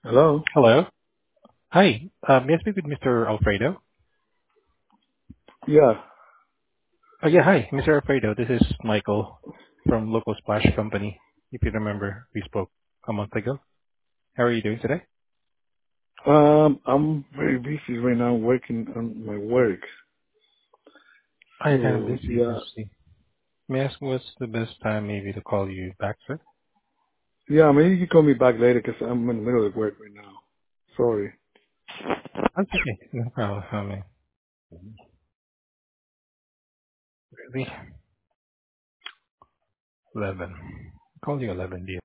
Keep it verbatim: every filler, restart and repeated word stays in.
Hello? Hello. Hi. Uh, May I speak with Mister Alfredo? Yeah. Oh, yeah. Hi, Mister Alfredo. This is Michael from Local Splash Company. If you remember, we spoke a month ago. How are you doing today? Um, I'm very busy right now working on my work. I'm kind of So, busy. I yeah. see. May I ask what's the best time maybe to call you back, sir? Yeah, maybe you can call me back later 'cause I'm in the middle of work right now. Sorry. That's okay. No problem. I mean, really? eleven. I'll call you eleven, dear.